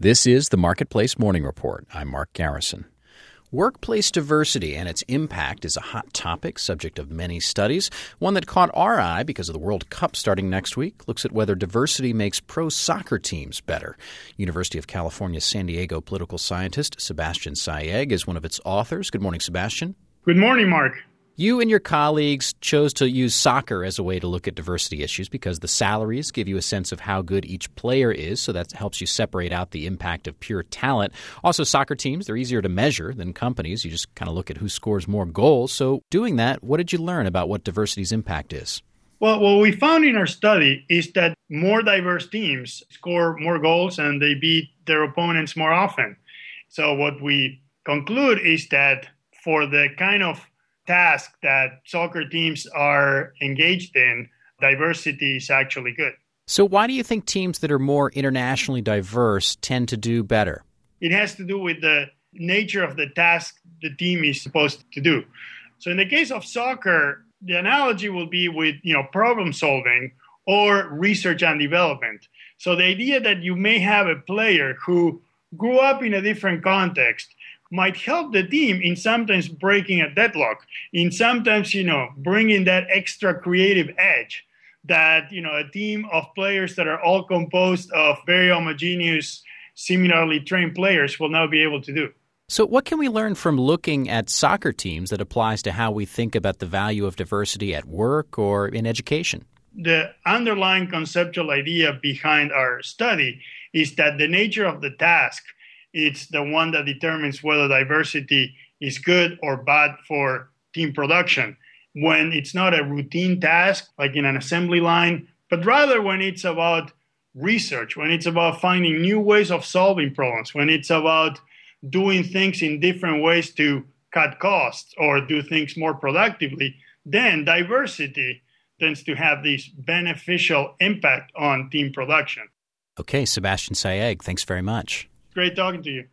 This is the Marketplace Morning Report. I'm Mark Garrison. Workplace diversity and its impact is a hot topic, subject of many studies. One that caught our eye because of the World Cup starting next week looks at whether diversity makes pro soccer teams better. University of California, San Diego political scientist Sebastian Sayeg is one of its authors. Good morning, Sebastian. Good morning, Mark. You and your colleagues chose to use soccer as a way to look at diversity issues because the salaries give you a sense of how good each player is, so that helps you separate out the impact of pure talent. Also, soccer teams, they're easier to measure than companies. You just kind of look at who scores more goals. So doing that, what did you learn about what diversity's impact is? Well, what we found in our study is that more diverse teams score more goals and they beat their opponents more often. So what we conclude is that for the kind of task that soccer teams are engaged in, diversity is actually good. So why do you think teams that are more internationally diverse tend to do better? It has to do with the nature of the task the team is supposed to do. So in the case of soccer, the analogy will be with, problem solving or research and development. So the idea that you may have a player who grew up in a different context might help the team in sometimes breaking a deadlock, in sometimes, bringing that extra creative edge that, a team of players that are all composed of very homogeneous, similarly trained players will now be able to do. So what can we learn from looking at soccer teams that applies to how we think about the value of diversity at work or in education? The underlying conceptual idea behind our study is that the nature of the task, it's the one that determines whether diversity is good or bad for team production. When it's not a routine task, like in an assembly line, but rather when it's about research, when it's about finding new ways of solving problems, when it's about doing things in different ways to cut costs or do things more productively, then diversity tends to have this beneficial impact on team production. Okay, Sebastian Sayeg, thanks very much. Great talking to you.